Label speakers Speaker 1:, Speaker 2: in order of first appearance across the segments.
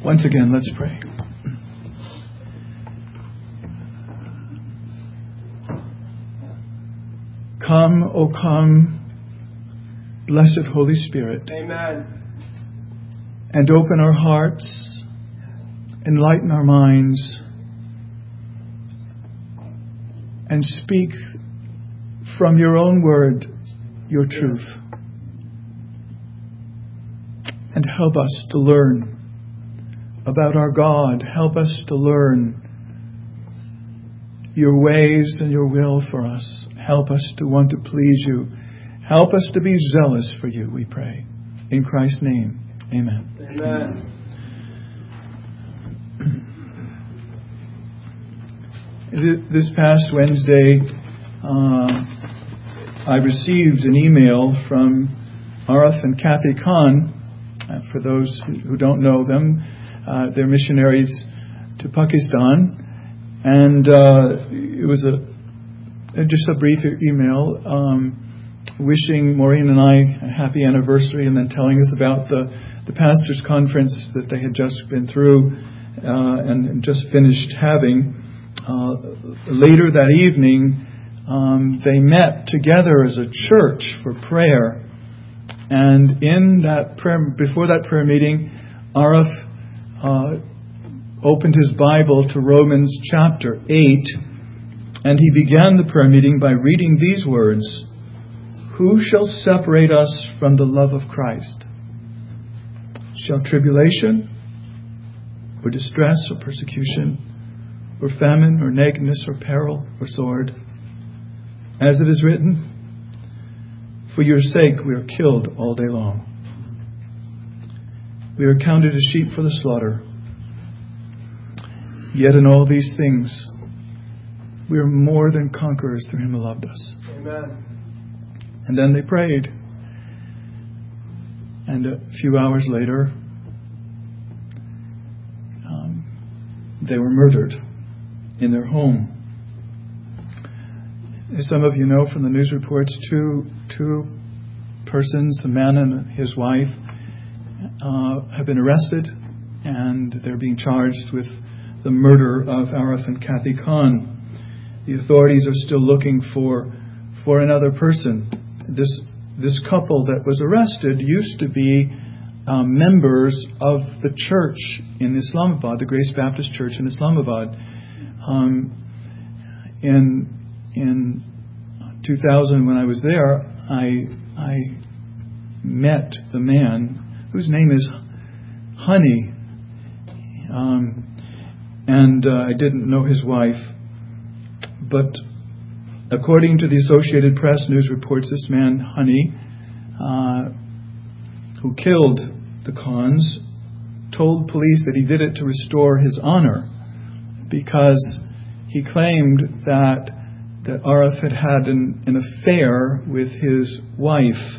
Speaker 1: Once again, let's pray. Come, O come, blessed Holy Spirit.
Speaker 2: Amen.
Speaker 1: And open our hearts, enlighten our minds, and speak from your own word your truth. And help us to learn about our God. Help us to learn your ways and your will for us. Help us to want to please you. Help us to be zealous for you, we pray. In Christ's name, amen.
Speaker 2: Amen.
Speaker 1: This past Wednesday, I received an email from Arif and Kathy Khan. For those who don't know them, they're missionaries to Pakistan. And it was just a brief email wishing Maureen and I a happy anniversary, and then telling us about the pastors' conference that they had just been through and just finished having. Later that evening, they met together as a church for prayer. And in that prayer, before that prayer meeting, Arif opened his Bible to Romans chapter 8, and he began the prayer meeting by reading these words: "Who shall separate us from the love of Christ? Shall tribulation, or distress, or persecution, or famine, or nakedness, or peril, or sword? As it is written, for your sake we are killed all day long. We are counted as sheep for the slaughter. Yet in all these things we are more than conquerors through him who loved us."
Speaker 2: Amen.
Speaker 1: And then they prayed. And a few hours later, they were murdered in their home. As some of you know from the news reports, two persons, a man and his wife, have been arrested, and they're being charged with the murder of Arif and Kathy Khan. The authorities are still looking for another person. This couple that was arrested used to be members of the church in Islamabad, the Grace Baptist Church in Islamabad. In 2000, when I was there, I met the man whose name is Honey, and I didn't know his wife. But according to the Associated Press news reports, this man, Honey, who killed the Khans, told police that he did it to restore his honor, because he claimed that Arif had had an affair with his wife.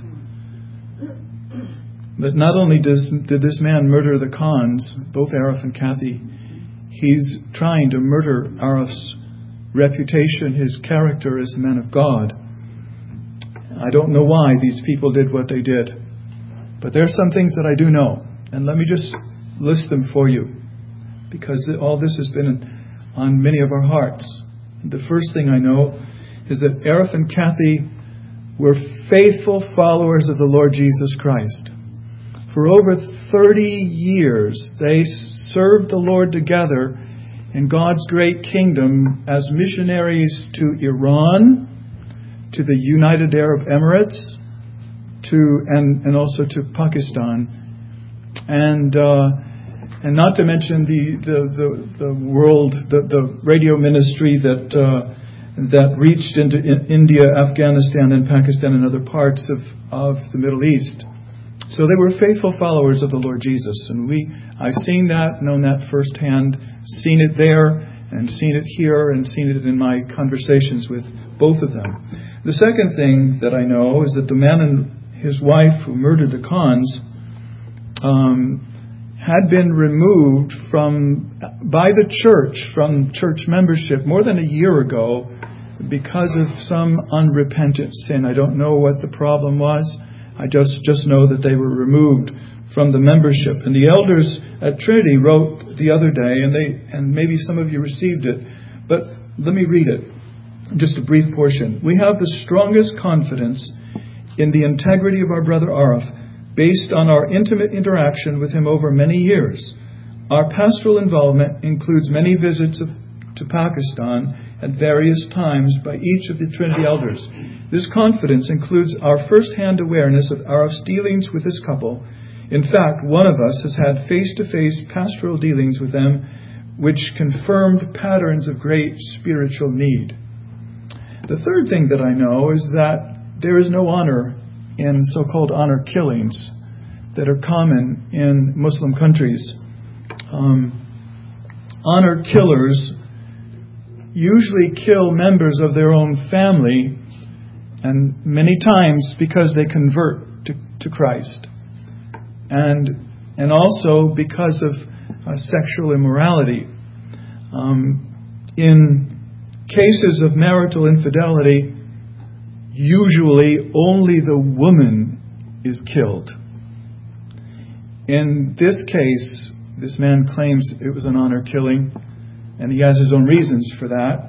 Speaker 1: But not only did this man murder the Khans, both Arif and Kathy, he's trying to murder Arif's reputation, his character as a man of God. I don't know why these people did what they did, but there are some things that I do know, and let me just list them for you, because all this has been on many of our hearts. The first thing I know is that Arif and Kathy were faithful followers of the Lord Jesus Christ. For over 30 years, they served the Lord together in God's great kingdom as missionaries to Iran, to the United Arab Emirates, and also to Pakistan, and not to mention the world, the radio ministry that reached into India, Afghanistan, and Pakistan, and other parts of the Middle East. So they were faithful followers of the Lord Jesus, and I've seen that, known that firsthand, seen it there, and seen it here, and seen it in my conversations with both of them. The second thing that I know is that the man and his wife who murdered the Khans had been removed by the church from church membership more than a year ago because of some unrepentant sin. I don't know what the problem was. I just know that they were removed from the membership. And the elders at Trinity wrote the other day, and maybe some of you received it, but let me read it. Just a brief portion. We have the strongest confidence in the integrity of our brother Arif, based on our intimate interaction with him over many years. Our pastoral involvement includes many visits to Pakistan at various times by each of the Trinity elders. This confidence includes our first-hand awareness of Arif's dealings with this couple. In fact, one of us has had face-to-face pastoral dealings with them, which confirmed patterns of great spiritual need. The third thing that I know is that there is no honor in so-called honor killings that are common in Muslim countries. Honor killers usually kill members of their own family, and many times because they convert to Christ, and also because of sexual immorality. In cases of marital infidelity, usually only the woman is killed. In this case, this man claims it was an honor killing, and he has his own reasons for that.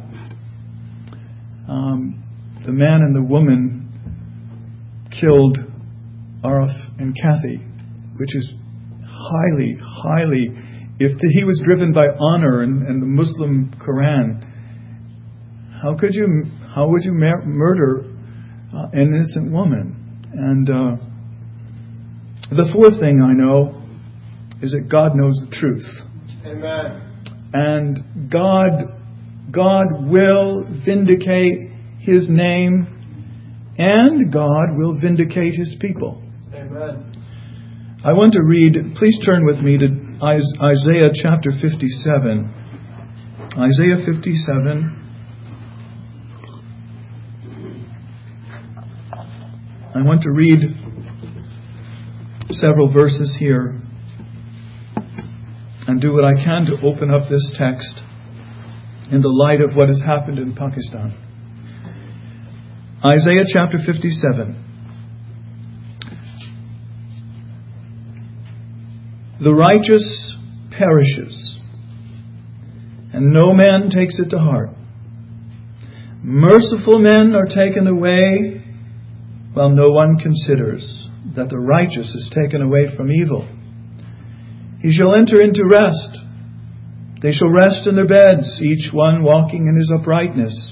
Speaker 1: The man and the woman killed Arif and Kathy, which is highly, he was driven by honor and the Muslim Quran, how would you murder an innocent woman? And the fourth thing I know is that God knows the truth.
Speaker 2: Amen.
Speaker 1: And God will vindicate His name, and God will vindicate His people.
Speaker 2: Amen.
Speaker 1: I want to read, please turn with me to Isaiah chapter 57. Isaiah 57. I want to read several verses here and do what I can to open up this text in the light of what has happened in Pakistan. Isaiah chapter 57. The righteous perishes, and no man takes it to heart. Merciful men are taken away, while no one considers that the righteous is taken away from evil. He shall enter into rest. They shall rest in their beds, each one walking in his uprightness.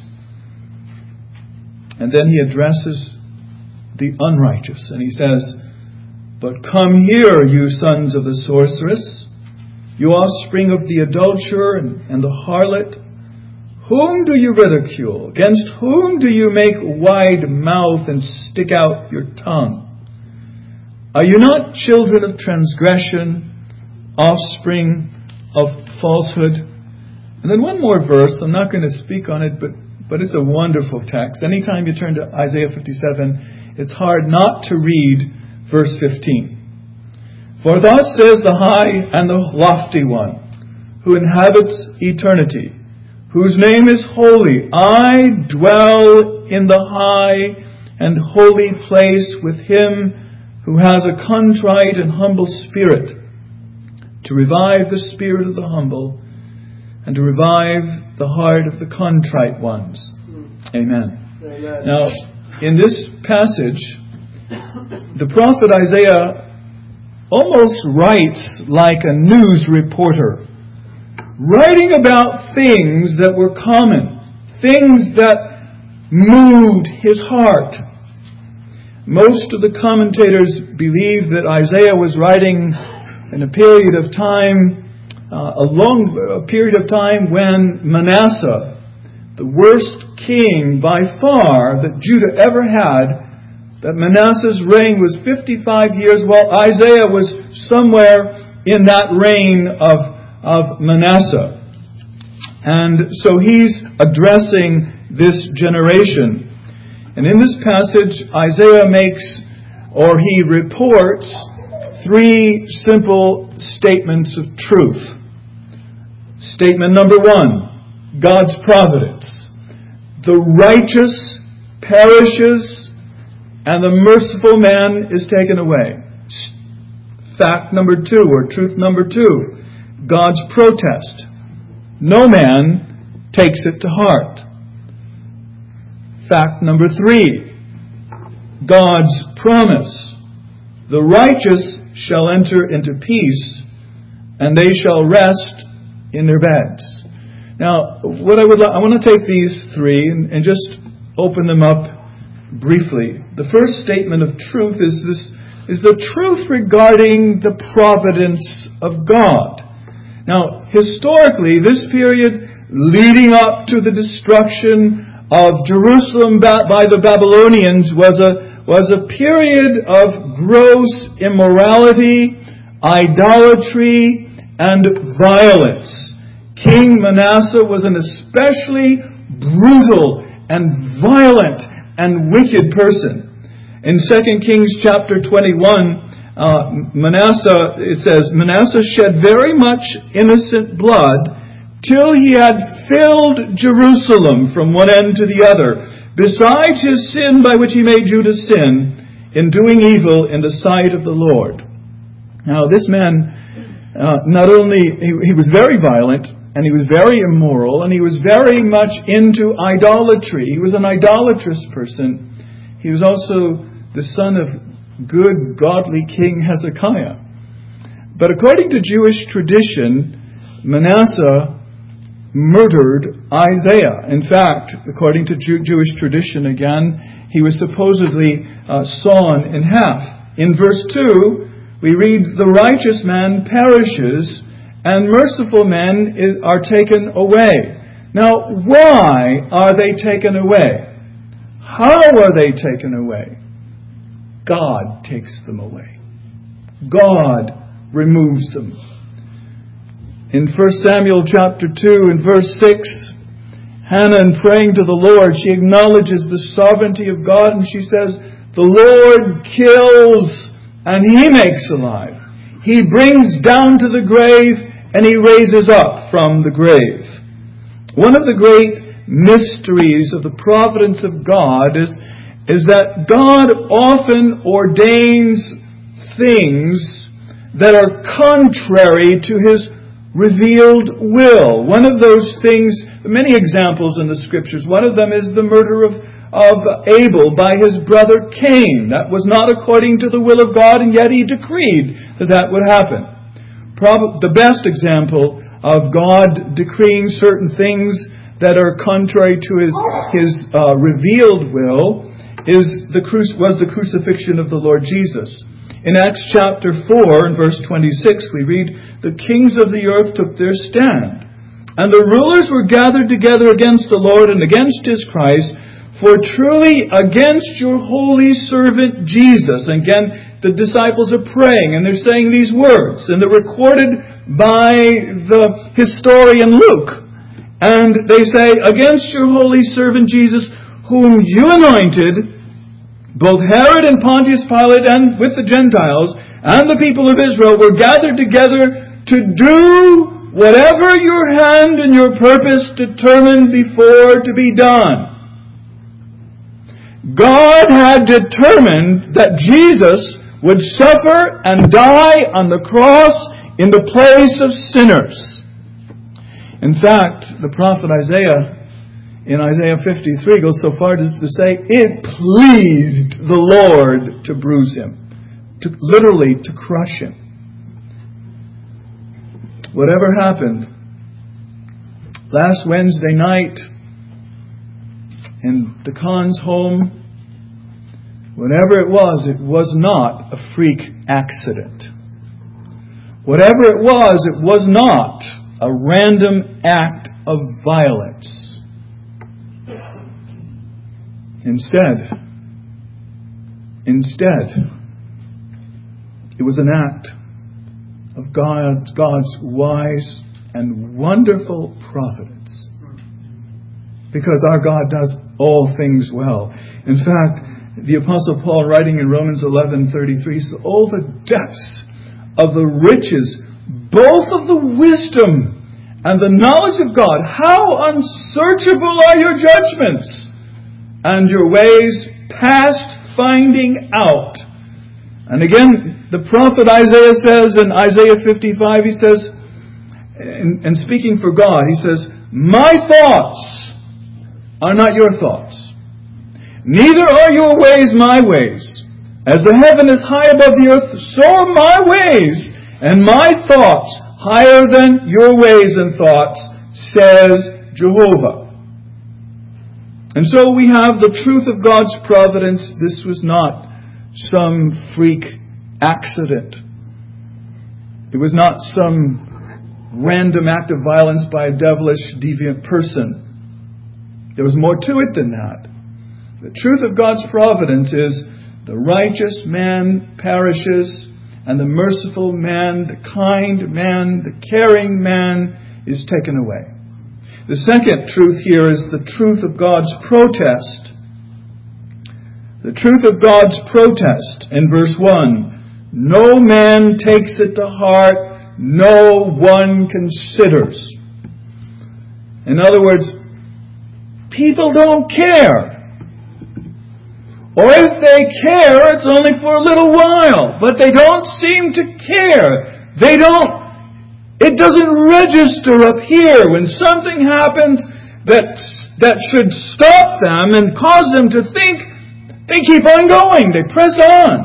Speaker 1: And then he addresses the unrighteous, and he says, "But come here, you sons of the sorceress, you offspring of the adulterer and the harlot. Whom do you ridicule? Against whom do you make wide mouth and stick out your tongue? Are you not children of transgression, offspring of falsehood?" And then one more verse. I'm not going to speak on it, but it's a wonderful text. Anytime you turn to Isaiah 57, it's hard not to read verse 15. "For thus says the high and the lofty one, who inhabits eternity, whose name is holy. I dwell in the high and holy place with him who has a contrite and humble spirit, to revive the spirit of the humble and to revive the heart of the contrite ones." Amen.
Speaker 2: Amen.
Speaker 1: Now, in this passage, the prophet Isaiah almost writes like a news reporter, writing about things that were common, things that moved his heart. Most of the commentators believe that Isaiah was writing in a period of time, a period of time when Manasseh, the worst king by far that Judah ever had, that Manasseh's reign was 55 years, while Isaiah was somewhere in that reign of Manasseh. And so he's addressing this generation. And in this passage, Isaiah he reports three simple statements of truth. Statement number one, God's providence. The righteous perishes and the merciful man is taken away. fact number 2, or truth number 2. God's protest. No man takes it to heart. Fact number 3. God's promise. The righteous shall enter into peace, and they shall rest in their beds. Now, I want to take these 3 and just open them up briefly. The first statement of truth is the truth regarding the providence of God. Now, historically, this period leading up to the destruction of Jerusalem by the Babylonians was a period of gross immorality, idolatry, and violence. King Manasseh was an especially brutal and violent and wicked person. In 2 Kings chapter 21, Manasseh shed very much innocent blood till he had filled Jerusalem from one end to the other, besides his sin by which he made Judah sin in doing evil in the sight of the Lord. Now this man, not only, he was very violent, and he was very immoral, and he was very much into idolatry. He was an idolatrous person. He was also the son of good, godly King Hezekiah. But according to Jewish tradition, Manasseh murdered Isaiah. In fact, according to Jewish tradition again, he was supposedly sawn in half. In verse 2, we read, "The righteous man perishes, and merciful men are taken away." Now, why are they taken away? How are they taken away? God takes them away. God removes them. In 1 Samuel chapter 2 and verse 6, Hannah, in praying to the Lord, she acknowledges the sovereignty of God, and she says, "The Lord kills and He makes alive. He brings down to the grave and He raises up from the grave." One of the great mysteries of the providence of God is that God often ordains things that are contrary to His revealed will. One of those things, many examples in the Scriptures, one of them is the murder of Abel by his brother Cain. That was not according to the will of God, and yet He decreed that would happen. The best example of God decreeing certain things that are contrary to His revealed will was the crucifixion of the Lord Jesus. In Acts chapter 4 and verse 26 we read, "The kings of the earth took their stand, and the rulers were gathered together against the Lord and against His Christ, for truly against your holy servant Jesus." And again, the disciples are praying and they're saying these words, and they're recorded by the historian Luke. And they say, "Against your holy servant Jesus, whom you anointed, both Herod and Pontius Pilate and with the Gentiles and the people of Israel were gathered together to do whatever your hand and your purpose determined before to be done." God had determined that Jesus would suffer and die on the cross in the place of sinners. In fact, the prophet Isaiah, in Isaiah 53, goes so far as to say, it pleased the Lord to bruise Him, literally to crush Him. Whatever happened, last Wednesday night in the Khan's home, whatever it was not a freak accident. Whatever it was not a random act of violence. Instead, it was an act of God's wise and wonderful providence. Because our God does all things well. In fact, the Apostle Paul, writing in Romans 11:33, says, "Oh, the depths of the riches, both of the wisdom and the knowledge of God! How unsearchable are your judgments, and your ways past finding out." And again, The prophet Isaiah says in Isaiah 55, he says, and speaking for God, he says, "My thoughts are not your thoughts, neither are your ways my ways. As the heaven is high above the earth, so are my ways and my thoughts higher than your ways and thoughts, says Jehovah." And so we have the truth of God's providence. This was not some freak accident. It was not some random act of violence by a devilish, deviant person. There was more to it than that. The truth of God's providence is the righteous man perishes, and the merciful man, the kind man, the caring man is taken away. The second truth here is the truth of God's protest. The truth of God's protest in verse 1. No man takes it to heart, no one considers. In other words, people don't care. Or if they care, it's only for a little while. But they don't seem to care. It doesn't register up here when something happens that should stop them and cause them to think. They keep on going. They press on.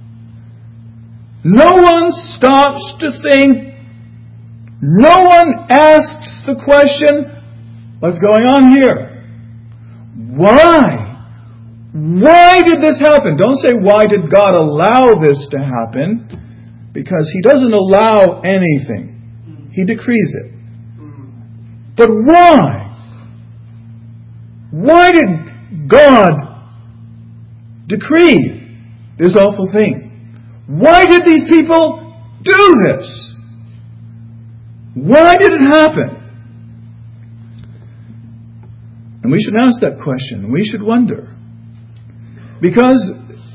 Speaker 1: No one stops to think. No one asks the question, what's going on here? Why? Why did this happen? Don't say, why did God allow this to happen? Because He doesn't allow anything. He decrees it. But why? Why did God decree this awful thing? Why did these people do this? Why did it happen? And we should ask that question. We should wonder. Because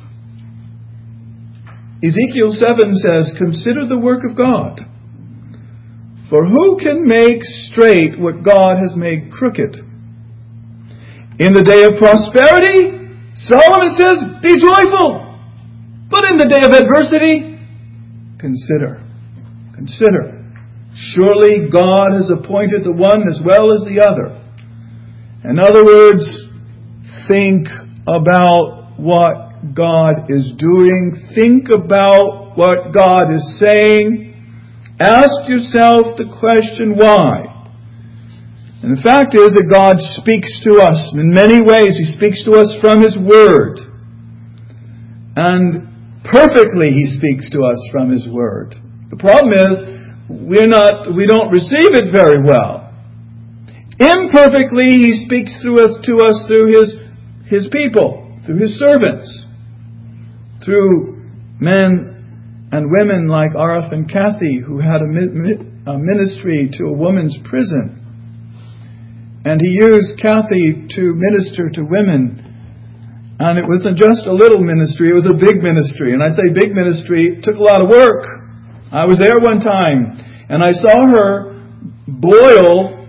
Speaker 1: Ezekiel 7 says, "Consider the work of God. For who can make straight what God has made crooked? In the day of prosperity," Solomon says, "be joyful. But in the day of adversity, consider. Consider. Surely God has appointed the one as well as the other." In other words, think about what God is doing. Think about what God is saying. Ask yourself the question, why? And the fact is that God speaks to us in many ways. He speaks to us from His Word. And perfectly He speaks to us from His Word. The problem is, we don't receive it very well. Imperfectly He speaks to us through His people, through His servants, through men and women like Arif and Kathy, who had a ministry to a woman's prison. And He used Kathy to minister to women. And it wasn't just a little ministry, it was a big ministry. And I say big ministry, it took a lot of work. I was there one time, and I saw her boil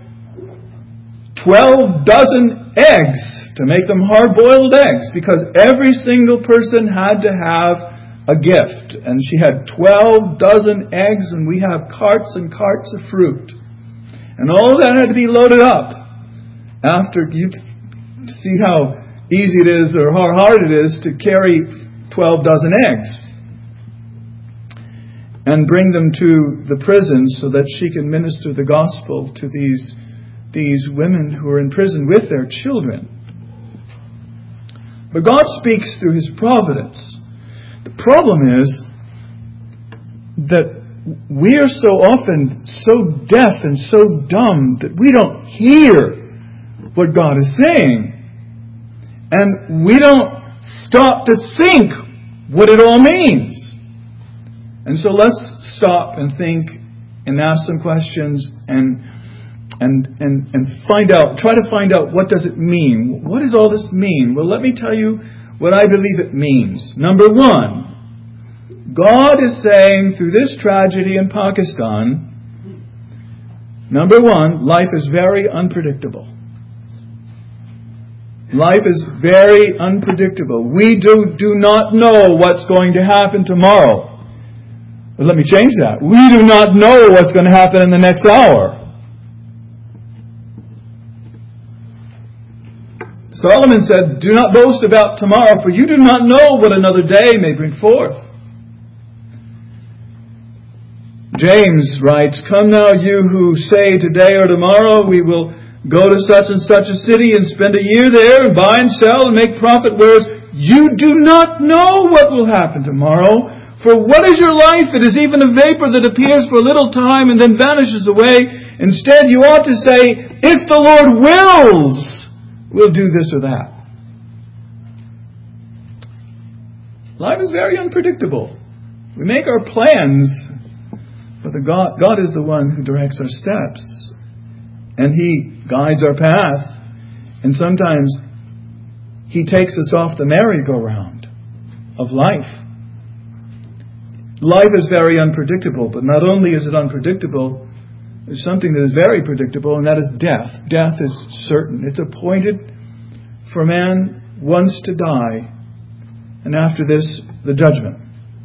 Speaker 1: 12 dozen eggs to make them hard-boiled eggs, because every single person had to have a gift. And she had 12 dozen eggs, and we have carts and carts of fruit. And all of that had to be loaded up. After you see how easy it is or how hard it is to carry 12 dozen eggs and bring them to the prison so that she can minister the gospel to these women who are in prison with their children. But God speaks through His providence. The problem is that we are so often so deaf and so dumb that we don't hear what God is saying. And we don't stop to think what it all means. And so let's stop and think and ask some questions and try to find out, what does it mean? What does all this mean? Well, let me tell you what I believe it means. Number one, God is saying through this tragedy in Pakistan, number one, life is very unpredictable. Life is very unpredictable. We do not know what's going to happen tomorrow. But let me change that. We do not know what's going to happen in the next hour. Solomon said, do not boast about tomorrow, for you do not know what another day may bring forth. James writes, come now you who say today or tomorrow we will go to such and such a city and spend a year there and buy and sell and make profit, whereas you do not know what will happen tomorrow. For what is your life? It is even a vapor that appears for a little time and then vanishes away. Instead, you ought to say, if the Lord wills, we'll do this or that. Life is very unpredictable. We make our plans, but God is the one who directs our steps. And He guides our path. And sometimes He takes us off the merry-go-round of life. Life is very unpredictable, but not only is it unpredictable, there's something that is very predictable, and that is death. Death is certain. It's appointed for man once to die, and after this, the judgment.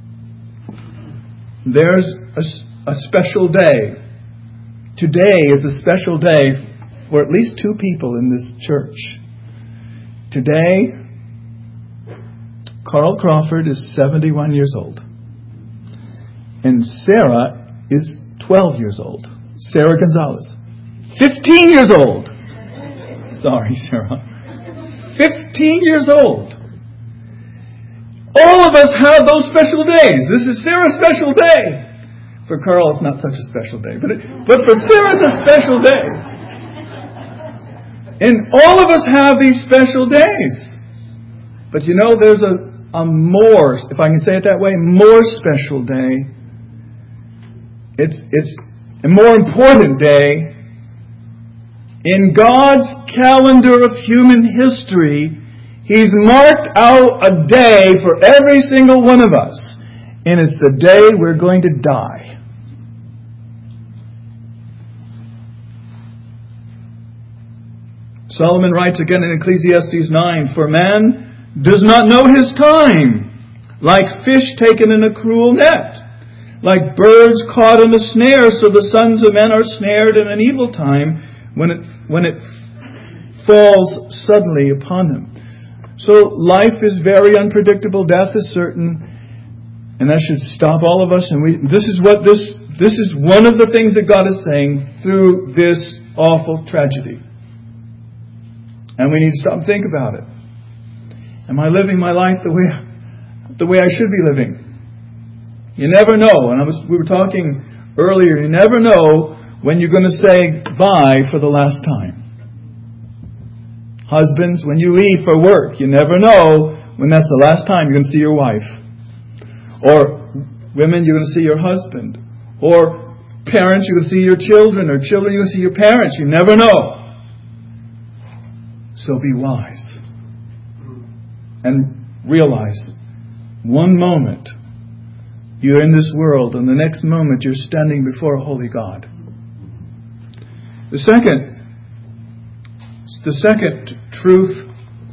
Speaker 1: There's a special day. Today is a special day for at least two people in this church. Today, Carl Crawford is 71 years old. And Sarah is 12 years old. Sarah Gonzalez. 15 years old. Sorry, Sarah. 15 years old. All of us have those special days. This is Sarah's special day. For Carl, it's not such a special day. But for Sarah, it's a special day. And all of us have these special days. But you know, there's a more, if I can say it that way, more special day. It's a more important day. In God's calendar of human history, He's marked out a day for every single one of us. And it's the day we're going to die. Solomon writes again in Ecclesiastes 9, for man does not know his time, like fish taken in a cruel net. Like birds caught in a snare, so the sons of men are snared in an evil time when it falls suddenly upon them. So life is very unpredictable. Death is certain, and that should stop all of us. And this is one of the things that God is saying through this awful tragedy. And we need to stop and think about it. Am I living my life the way I should be living? You never know. And we were talking earlier, you never know when you're going to say bye for the last time. Husbands, when you leave for work, you never know when that's the last time you're going to see your wife. Or women, you're going to see your husband. Or parents, you're going to see your children. Or children, you're going to see your parents. You never know. So be wise. And realize, one moment you're in this world, and the next moment you're standing before a holy God. The second truth,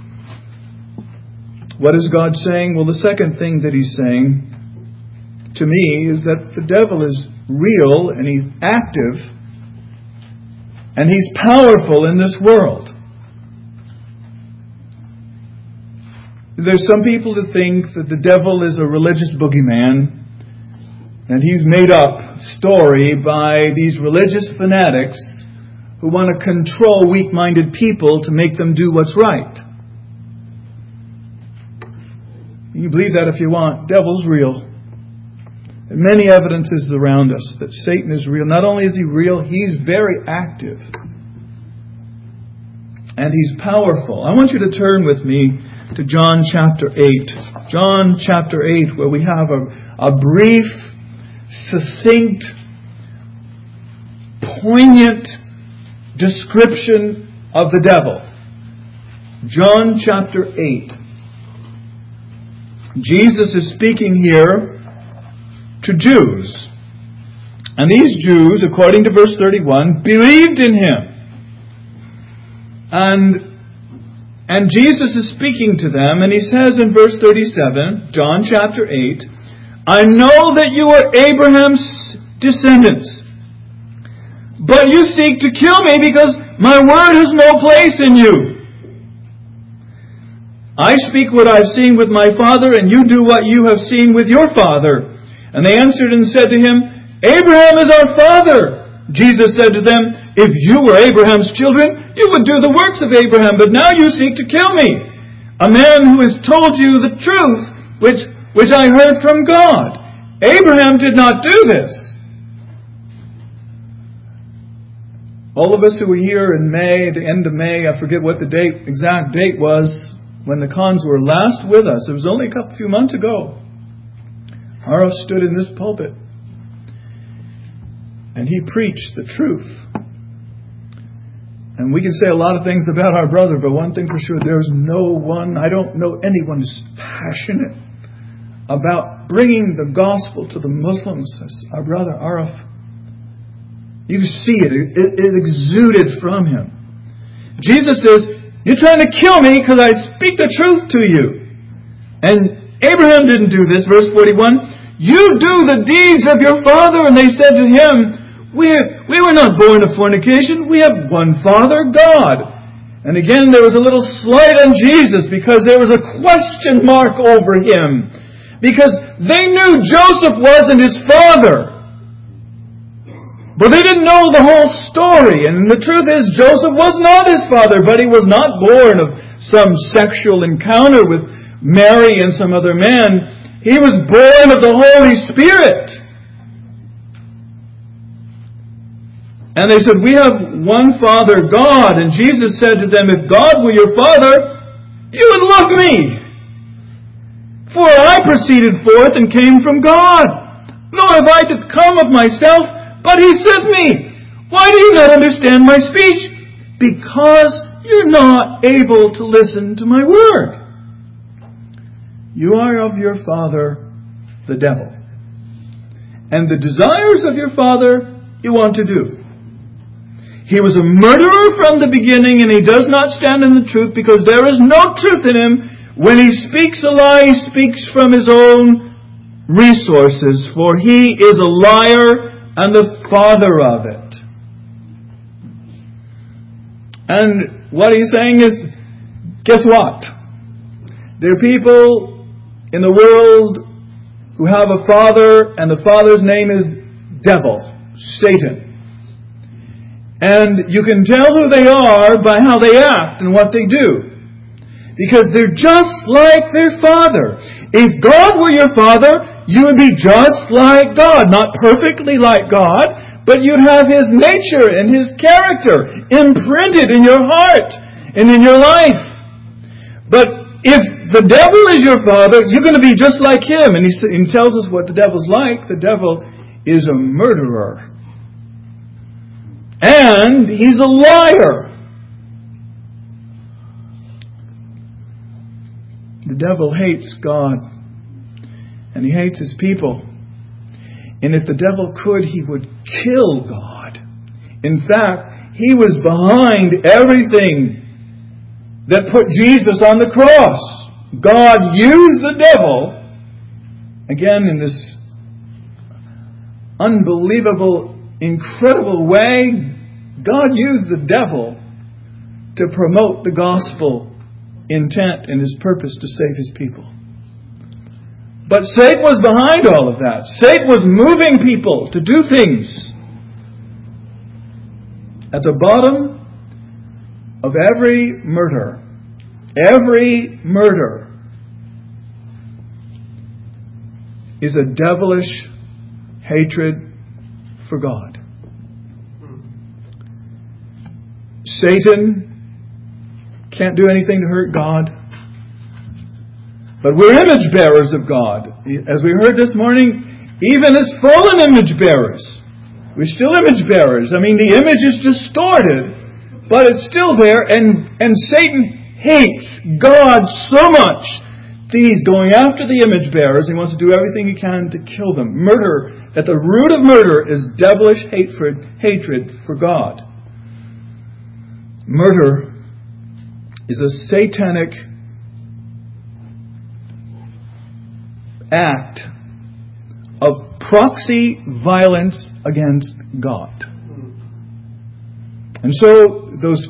Speaker 1: what is God saying? Well, the second thing that He's saying to me is that the devil is real, and he's active, and he's powerful in this world. There's some people who think that the devil is a religious boogeyman, and he's made up story by these religious fanatics who want to control weak-minded people to make them do what's right. You believe that if you want. Devil's real. There are many evidences around us that Satan is real. Not only is he real, he's very active. And he's powerful. I want you to turn with me to John chapter 8. John chapter 8, where we have a brief, succinct, poignant description of the devil. John chapter 8. Jesus is speaking here to Jews. And these Jews, according to verse 31, believed in Him. And Jesus is speaking to them, and He says in verse 37, John chapter 8, I know that you are Abraham's descendants. But you seek to kill me because my word has no place in you. I speak what I've seen with my father, and you do what you have seen with your father. And they answered and said to him, Abraham is our father. Jesus said to them, if you were Abraham's children, you would do the works of Abraham, but now you seek to kill me, a man who has told you the truth, which I heard from God. Abraham did not do this. All of us who were here in May, the end of May, I forget what the exact date was, when the Khans were last with us. It was only a few months ago. Arif stood in this pulpit and he preached the truth. And we can say a lot of things about our brother, but one thing for sure, there's no one, I don't know anyone who's passionate about bringing the gospel to the Muslims as our brother Arif. You see it. It exuded from him. Jesus says, you're trying to kill me because I speak the truth to you. And Abraham didn't do this. Verse 41, you do the deeds of your father. And they said to him, we were not born of fornication. We have one Father, God. And again, there was a little slight on Jesus because there was a question mark over him. Because they knew Joseph wasn't his father. But they didn't know the whole story. And the truth is, Joseph was not his father, but he was not born of some sexual encounter with Mary and some other man. He was born of the Holy Spirit. And they said, we have one Father, God. And Jesus said to them, if God were your Father, you would love me. For I proceeded forth and came from God. Nor have I to come of myself, but He sent me. Why do you not understand my speech? Because you're not able to listen to my word. You are of your father, the devil. And the desires of your father you want to do. He was a murderer from the beginning, and he does not stand in the truth because there is no truth in him. When he speaks a lie, he speaks from his own resources, for he is a liar and the father of it. And what he's saying is, guess what? There are people in the world who have a father, and the father's name is devil, Satan. And you can tell who they are by how they act and what they do. Because they're just like their father. If God were your father, you would be just like God. Not perfectly like God, but you'd have His nature and His character imprinted in your heart and in your life. But if the devil is your father, you're going to be just like him. And he tells us what the devil's like. The devil is a murderer. And he's a liar. The devil hates God. And he hates His people. And if the devil could, he would kill God. In fact, he was behind everything that put Jesus on the cross. God used the devil, again in this unbelievable, incredible way. God used the devil to promote the gospel intent and His purpose to save His people. But Satan was behind all of that. Satan was moving people to do things. At the bottom of every murder is a devilish hatred for God. Satan can't do anything to hurt God. But we're image bearers of God. As we heard this morning, even as fallen image bearers, we're still image bearers. I mean, the image is distorted, but it's still there. And Satan hates God so much that he's going after the image bearers. He wants to do everything he can to kill them. Murder, at the root of murder, is devilish hatred for God. Murder is a satanic act of proxy violence against God. And so those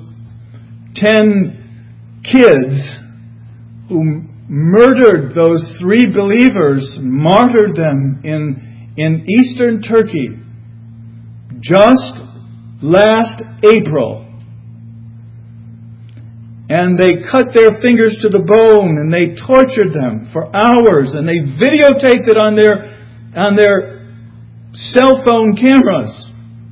Speaker 1: 10 kids who murdered those 3 believers, martyred them in eastern Turkey just last April. And they cut their fingers to the bone, and they tortured them for hours, and they videotaped it on their cell phone cameras.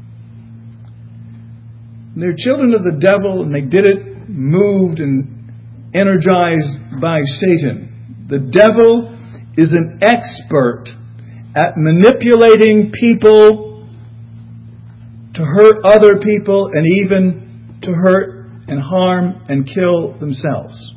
Speaker 1: And they're children of the devil, and they did it moved and energized by Satan. The devil is an expert at manipulating people to hurt other people, and even to hurt and harm and kill themselves.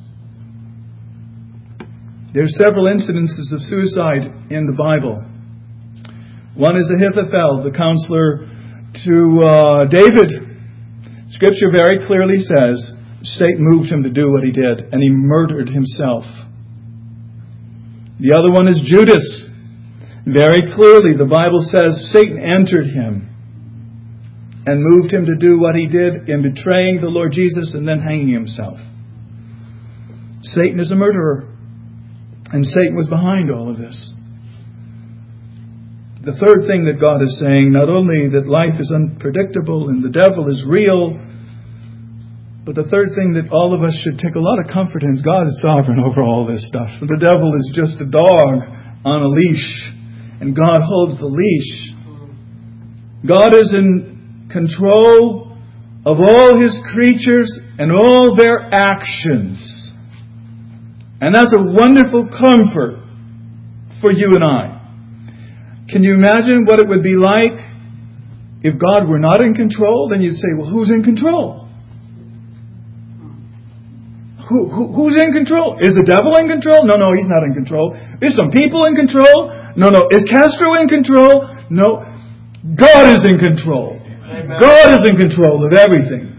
Speaker 1: There are several incidences of suicide in the Bible. One is Ahithophel, the counselor to David. Scripture very clearly says Satan moved him to do what he did, and he murdered himself. The other one is Judas. Very clearly, the Bible says Satan entered him and moved him to do what he did in betraying the Lord Jesus and then hanging himself. Satan is a murderer, and Satan was behind all of this. The third thing that God is saying, not only that life is unpredictable and the devil is real, but the third thing that all of us should take a lot of comfort in is God is sovereign over all this stuff. The devil is just a dog on a leash, and God holds the leash. God is in control of all His creatures and all their actions. And that's a wonderful comfort for you and I. Can you imagine what it would be like if God were not in control? Then you'd say, well, who's in control? Who's in control? Is the devil in control? No, he's not in control. Is some people in control? No. Is Castro in control? No. God is in control. Amen. God is in control of everything.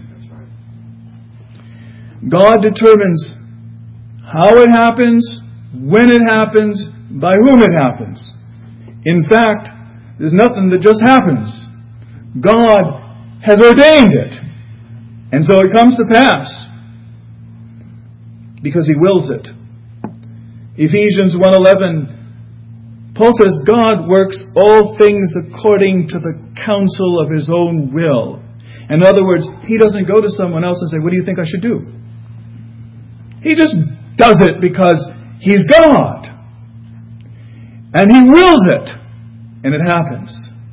Speaker 1: God determines how it happens, when it happens, by whom it happens. In fact, there's nothing that just happens. God has ordained it. And so it comes to pass because He wills it. Ephesians 1:11, Paul says, God works all things according to the counsel of His own will. In other words, He doesn't go to someone else and say, what do you think I should do? He just does it because He's God. And He wills it. And it happens.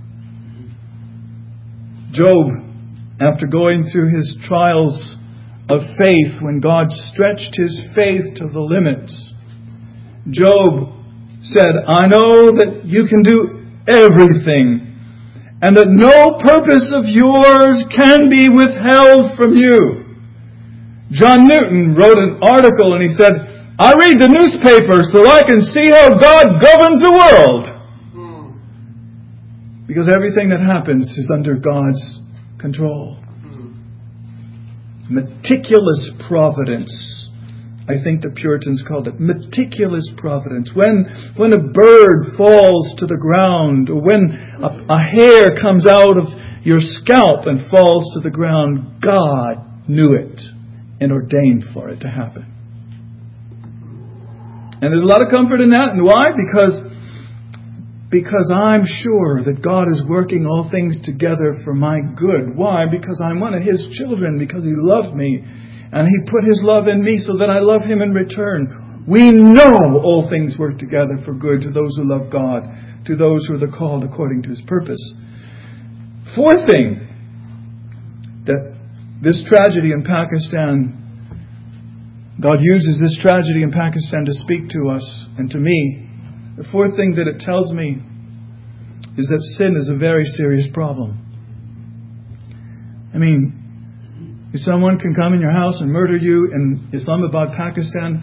Speaker 1: Job, after going through his trials of faith, when God stretched his faith to the limits, Job said, I know that you can do everything, and that no purpose of yours can be withheld from you. John Newton wrote an article and he said, I read the newspaper so I can see how God governs the world. Because everything that happens is under God's control. Meticulous providence. I think the Puritans called it meticulous providence. When a bird falls to the ground, or when a hair comes out of your scalp and falls to the ground, God knew it and ordained for it to happen. And there's a lot of comfort in that. And why? Because I'm sure that God is working all things together for my good. Why? Because I'm one of His children, because He loved me. And He put His love in me so that I love Him in return. We know all things work together for good to those who love God, to those who are called according to His purpose. Fourth thing, that this tragedy in Pakistan, God uses this tragedy in Pakistan to speak to us and to me. The fourth thing that it tells me is that sin is a very serious problem. I mean, if someone can come in your house and murder you in Islamabad, Pakistan,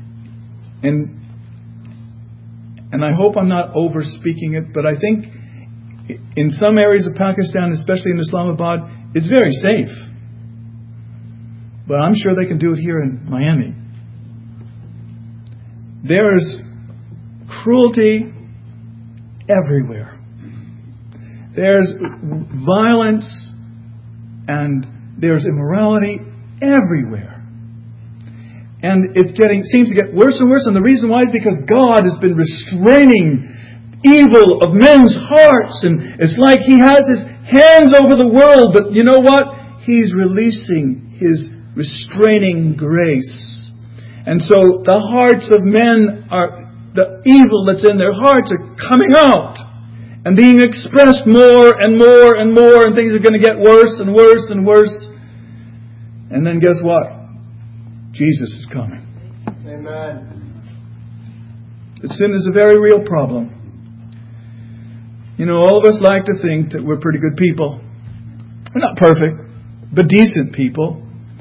Speaker 1: and I hope I'm not over-speaking it, but I think in some areas of Pakistan, especially in Islamabad, it's very safe. But I'm sure they can do it here in Miami. There's cruelty everywhere. There's violence and there's immorality everywhere. And it seems to get worse and worse. And the reason why is because God has been restraining evil of men's hearts. And it's like He has His hands over the world. But you know what? He's releasing His restraining grace. And so the hearts of men the evil that's in their hearts are coming out and being expressed more and more and more, and things are going to get worse and worse and worse. And then guess what? Jesus is coming.
Speaker 2: Amen.
Speaker 1: Sin is a very real problem. You know, all of us like to think that we're pretty good people. We're not perfect, but decent people.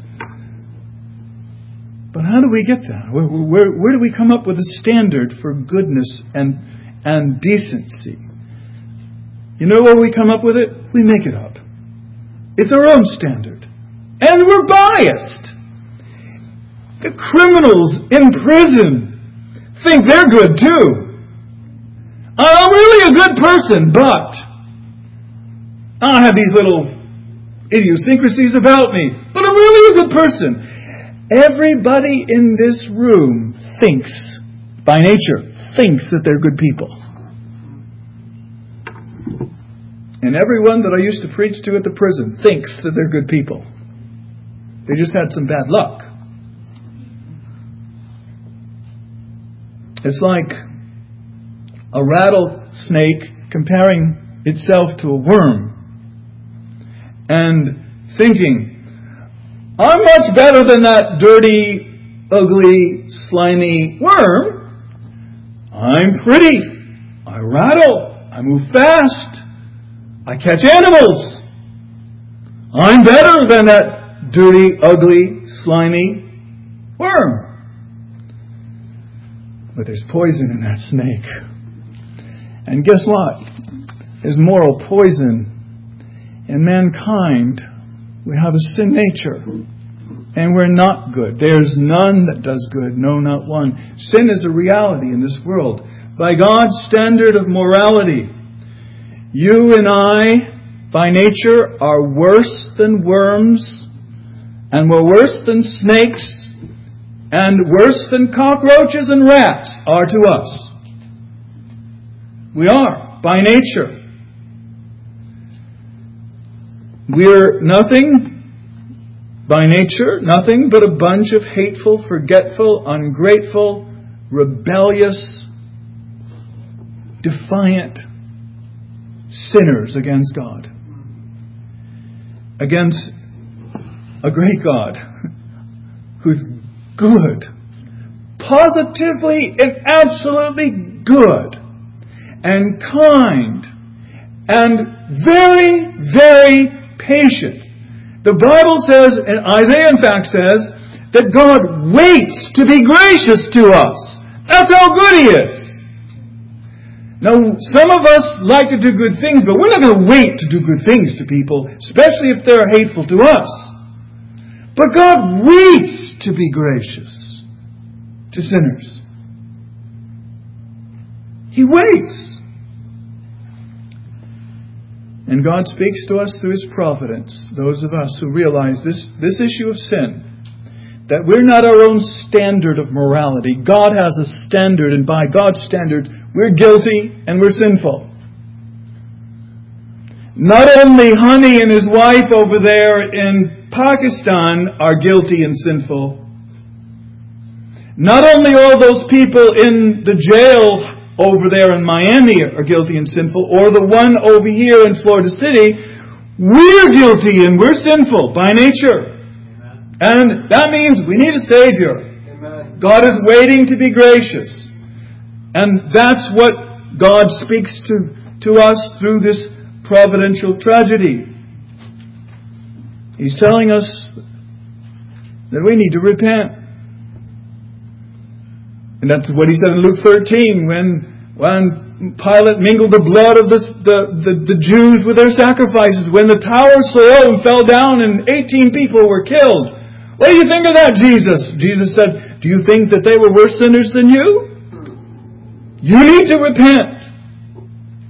Speaker 1: But how do we get that? Where do we come up with a standard for goodness and decency? You know where we come up with it? We make it up. It's our own standard. And we're biased. The criminals in prison think they're good too. I'm really a good person, but I have these little idiosyncrasies about me. But I'm really a good person. Everybody in this room thinks, by nature, thinks that they're good people. And everyone that I used to preach to at the prison thinks that they're good people. They just had some bad luck. It's like a rattlesnake comparing itself to a worm and thinking, I'm much better than that dirty, ugly, slimy worm. I'm pretty. I rattle. I move fast. I catch animals. I'm better than that dirty, ugly, slimy worm. But there's poison in that snake. And guess what? There's moral poison in mankind. We have a sin nature. And we're not good. There's none that does good. No, not one. Sin is a reality in this world. By God's standard of morality, you and I, by nature, are worse than worms. And we're worse than snakes. And worse than cockroaches and rats are to us. We are, by nature. We're nothing, by nature, nothing but a bunch of hateful, forgetful, ungrateful, rebellious, defiant sinners against God. Against a great God who's good, positively and absolutely good, and kind, and very, very patient. The Bible says, and Isaiah in fact says, that God waits to be gracious to us. That's how good He is. Now, some of us like to do good things, but we're not going to wait to do good things to people, especially if they're hateful to us. But God waits to be gracious to sinners. He waits. And God speaks to us through His providence, those of us who realize this issue of sin, that we're not our own standard of morality. God has a standard, and by God's standard, we're guilty and we're sinful. Not only Honey and his wife over there in Pakistan are guilty and sinful. Not only all those people in the jail over there in Miami are guilty and sinful, or the one over here in Florida City, we're guilty and we're sinful by nature. Amen. And that means we need a Savior. Amen. God is waiting to be gracious. And that's what God speaks to us through this providential tragedy. He's telling us that we need to repent. And that's what He said in Luke 13 when Pilate mingled the blood of the Jews with their sacrifices. When the tower Siloam fell down and 18 people were killed. What do you think of that, Jesus? Jesus said, do you think that they were worse sinners than you? You need to repent.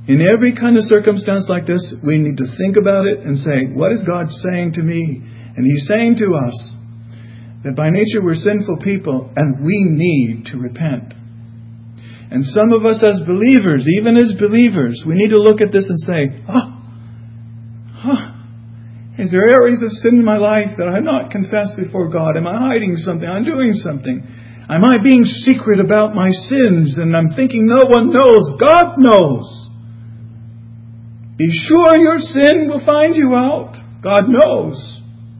Speaker 1: In every kind of circumstance like this, we need to think about it and say, what is God saying to me? And He's saying to us that by nature we're sinful people and we need to repent. And some of us as believers, even as believers, we need to look at this and say, is there areas of sin in my life that I have not confessed before God? Am I hiding something? I'm doing something. Am I being secret about my sins? And I'm thinking no one knows. God knows. Be sure your sin will find you out. God knows.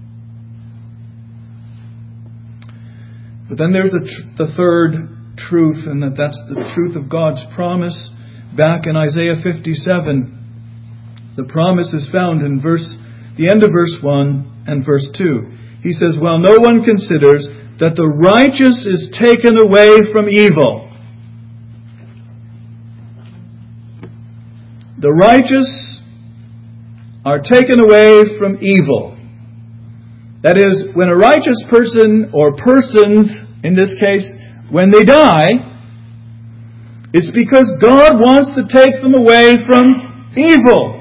Speaker 1: But then there's the third truth, and that's the truth of God's promise. Back in Isaiah 57, the promise is found in the end of verse 1 and verse 2. He says, "While no one considers that the righteous is taken away from evil." The righteous are taken away from evil. That is, when a righteous person, or persons in this case, when they die, it's because God wants to take them away from evil.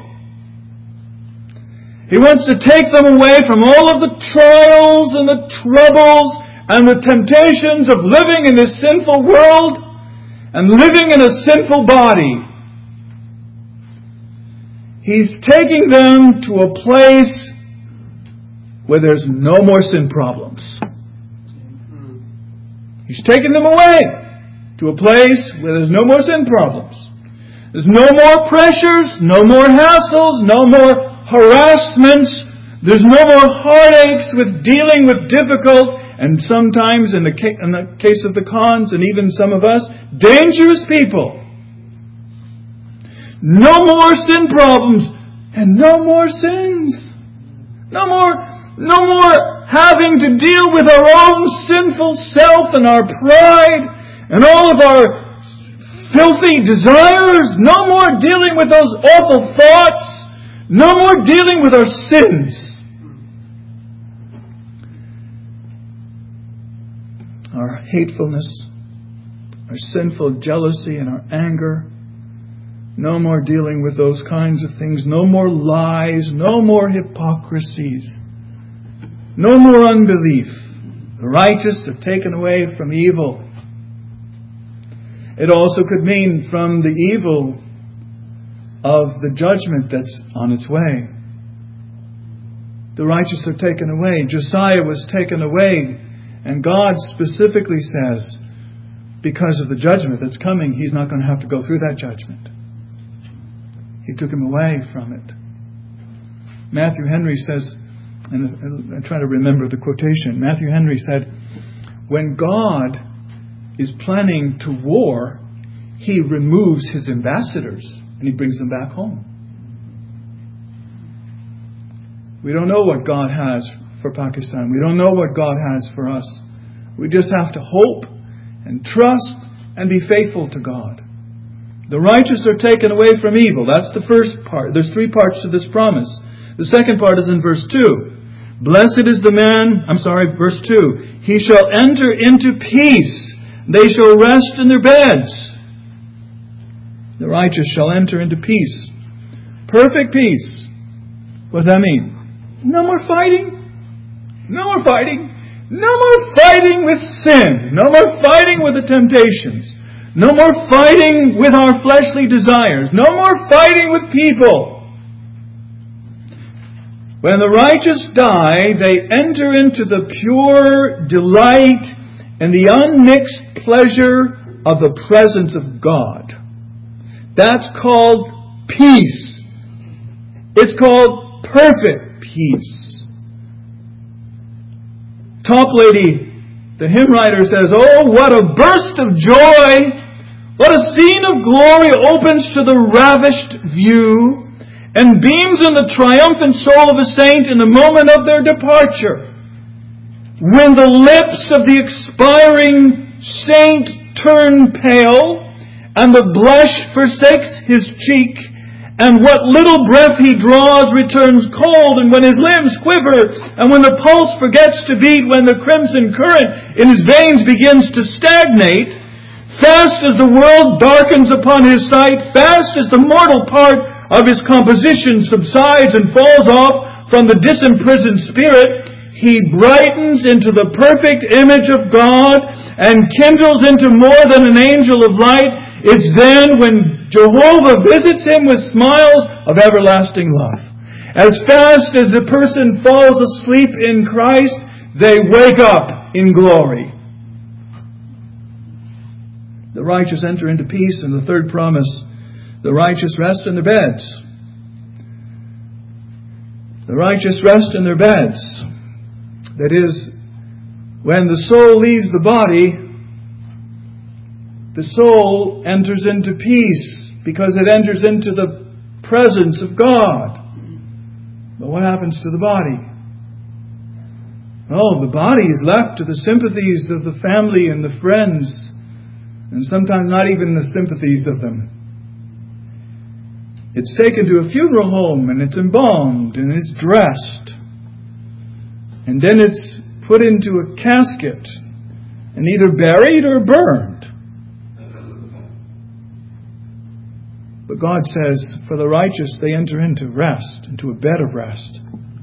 Speaker 1: He wants to take them away from all of the trials and the troubles and the temptations of living in this sinful world and living in a sinful body. He's taking them to a place where there's no more sin problems. He's taking them away to a place where there's no more sin problems. There's no more pressures, no more hassles, no more harassments. There's no more heartaches with dealing with difficult and sometimes, in the case of the cons and even some of us, dangerous people. No more sin problems and no more sins. No more having to deal with our own sinful self and our pride and all of our filthy desires. No more dealing with those awful thoughts. No more dealing with our sins. Our hatefulness, our sinful jealousy and our anger. No more dealing with those kinds of things. No more lies. No more hypocrisies. No more unbelief. The righteous are taken away from evil. It also could mean from the evil of the judgment that's on its way. The righteous are taken away. Josiah was taken away. And God specifically says, because of the judgment that's coming, he's not going to have to go through that judgment. He took him away from it. Matthew Henry says, and I'm trying to remember the quotation. Matthew Henry said, when God is planning to war, He removes His ambassadors and He brings them back home. We don't know what God has for Pakistan. We don't know what God has for us. We just have to hope and trust and be faithful to God. The righteous are taken away from evil. That's the first part. There's three parts to this promise. The second part is in verse 2. Blessed is the man, verse 2. He shall enter into peace. They shall rest in their beds. The righteous shall enter into peace. Perfect peace. What does that mean? No more fighting. No more fighting. No more fighting with sin. No more fighting with the temptations. No more fighting with our fleshly desires. No more fighting with people. When the righteous die, they enter into the pure delight and the unmixed pleasure of the presence of God. That's called peace. It's called perfect peace. Toplady, the hymn writer, says, "Oh, what a burst of joy! What a scene of glory opens to the ravished view and beams on the triumphant soul of a saint in the moment of their departure. When the lips of the expiring saint turn pale and the blush forsakes his cheek, and what little breath he draws returns cold, and when his limbs quiver, and when the pulse forgets to beat, when the crimson current in his veins begins to stagnate, Fast as the world darkens upon his sight, fast as the mortal part of his composition subsides and falls off from the disimprisoned spirit, he brightens into the perfect image of God and kindles into more than an angel of light. It's then when Jehovah visits him with smiles of everlasting love. As fast as the person falls asleep in Christ, they wake up in glory. The righteous enter into peace, and the third promise, the righteous rest in their beds. The righteous rest in their beds. That is, when the soul leaves the body, the soul enters into peace because it enters into the presence of God. But what happens to the body? Oh, the body is left to the sympathies of the family and the friends, and sometimes not even the sympathies of them. It's taken to a funeral home, and it's embalmed, and it's dressed. And then it's put into a casket, and either buried or burned. But God says, for the righteous, they enter into rest, into a bed of rest.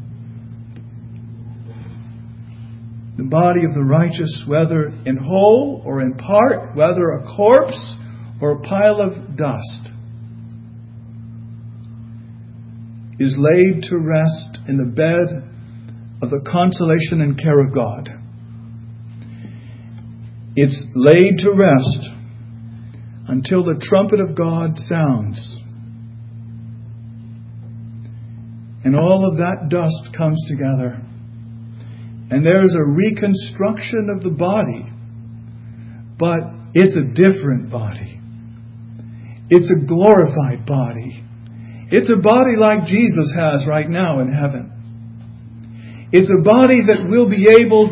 Speaker 1: The body of the righteous, whether in whole or in part, whether a corpse or a pile of dust, is laid to rest in the bed of the consolation and care of God. It's laid to rest until the trumpet of God sounds. And all of that dust comes together. And there's a reconstruction of the body. But it's a different body. It's a glorified body. It's a body like Jesus has right now in heaven. It's a body that will be able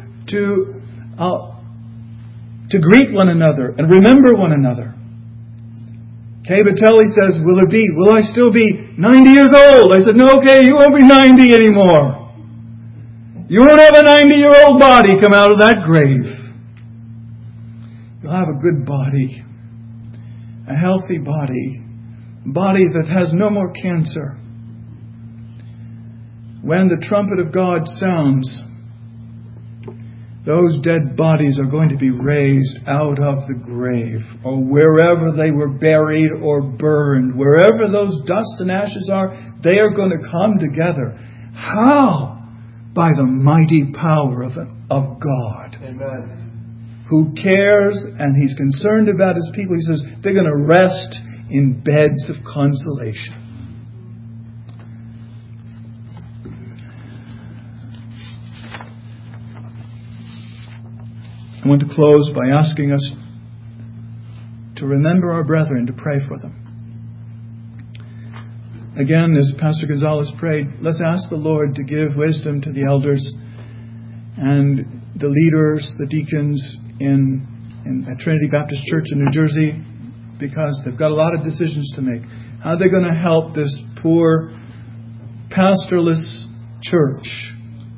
Speaker 1: to greet one another and remember one another. Kay Batelli says, will I still be 90 years old? I said, no, Kay, you won't be 90 anymore. You won't have a 90-year-old body come out of that grave. You'll have a good body. A healthy body. A body that has no more cancer. When the trumpet of God sounds, those dead bodies are going to be raised out of the grave, or wherever they were buried or burned. Wherever those dust and ashes are, they are going to come together. How? By the mighty power of God.
Speaker 2: Amen.
Speaker 1: Who cares and He's concerned about His people. He says they're going to rest in beds of consolation. I want to close by asking us to remember our brethren, to pray for them. Again, as Pastor Gonzalez prayed, let's ask the Lord to give wisdom to the elders and the leaders, the deacons at Trinity Baptist Church in New Jersey, because they've got a lot of decisions to make. How are they going to help this poor, pastorless church?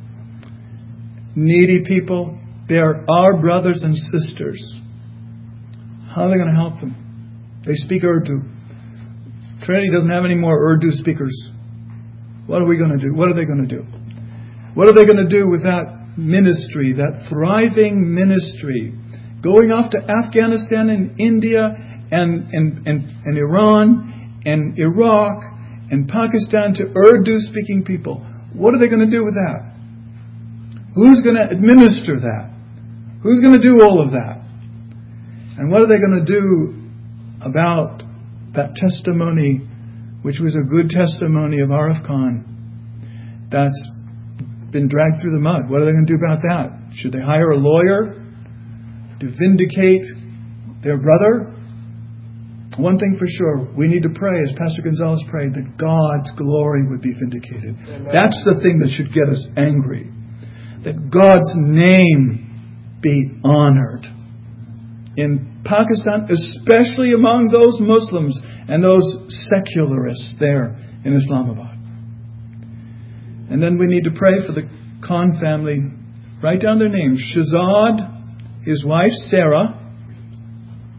Speaker 1: Needy people. They are our brothers and sisters. How are they going to help them? They speak Urdu. Trinity doesn't have any more Urdu speakers. What are we going to do? What are they going to do? What are they going to do with that ministry, that thriving ministry, going off to Afghanistan and India and Iran and Iraq and Pakistan to Urdu-speaking people? What are they going to do with that? Who's going to administer that? Who's going to do all of that? And what are they going to do about that testimony, which was a good testimony of Arif Khan, that's been dragged through the mud? What are they going to do about that? Should they hire a lawyer to vindicate their brother? One thing for sure, we need to pray, as Pastor Gonzalez prayed, that God's glory would be vindicated. Amen. That's the thing that should get us angry. That God's name be honored in Pakistan, especially among those Muslims and those secularists there in Islamabad. And then we need to pray for the Khan family. Write down their names. Shahzad, his wife Sarah,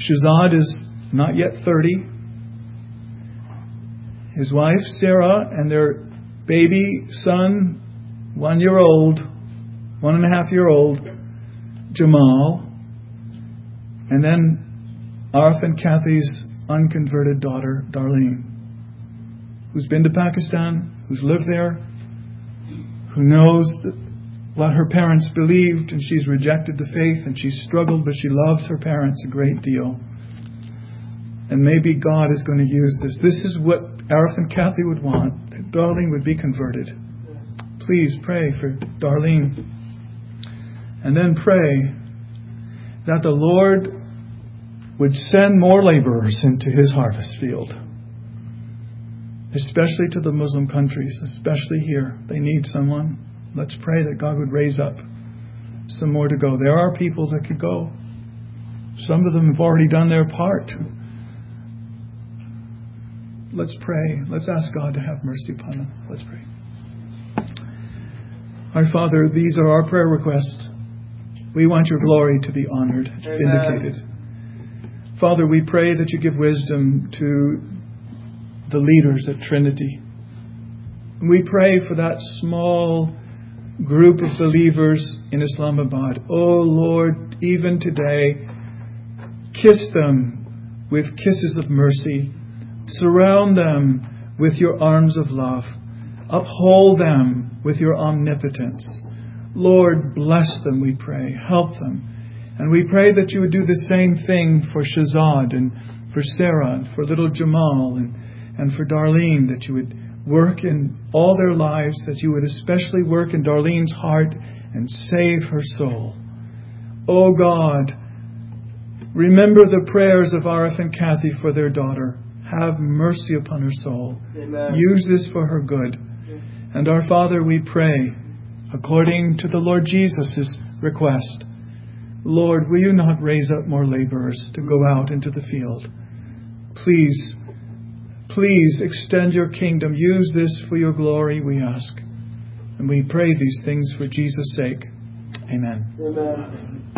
Speaker 1: Shazad is not yet 30. His wife, Sarah, and their baby son, 1-year-old, 1.5-year-old, Jamal. And then Arif and Kathy's unconverted daughter, Darlene, who's been to Pakistan, who's lived there, who knows what her parents believed, and she's rejected the faith, and she's struggled, but she loves her parents a great deal. And maybe God is going to use this. This is what Arif and Kathy would want, that Darlene would be converted. Please pray for Darlene. And then pray that the Lord would send more laborers into His harvest field. Especially to the Muslim countries, especially here. They need someone. Let's pray that God would raise up some more to go. There are people that could go. Some of them have already done their part. Let's pray. Let's ask God to have mercy upon them. Let's pray. Our Father, these are our prayer requests. We want your glory to be honored, vindicated. Father, we pray that you give wisdom to the leaders at Trinity. We pray for that small group of believers in Islamabad. Oh Lord, even today, kiss them with kisses of mercy. Surround them with your arms of love. Uphold them with your omnipotence. Lord, bless them, we pray. Help them. And we pray that you would do the same thing for Shazad and for Sarah and for little Jamal and for Darlene, that you would work in all their lives, that you would especially work in Darlene's heart and save her soul. Oh God, remember the prayers of Arif and Kathy for their daughter. Have mercy upon her soul.
Speaker 2: Amen.
Speaker 1: Use this for her good. And our Father, we pray, according to the Lord Jesus' request, Lord, will you not raise up more laborers to go out into the field? Please, please extend your kingdom. Use this for your glory, we ask. And we pray these things for Jesus' sake. Amen.
Speaker 2: Amen.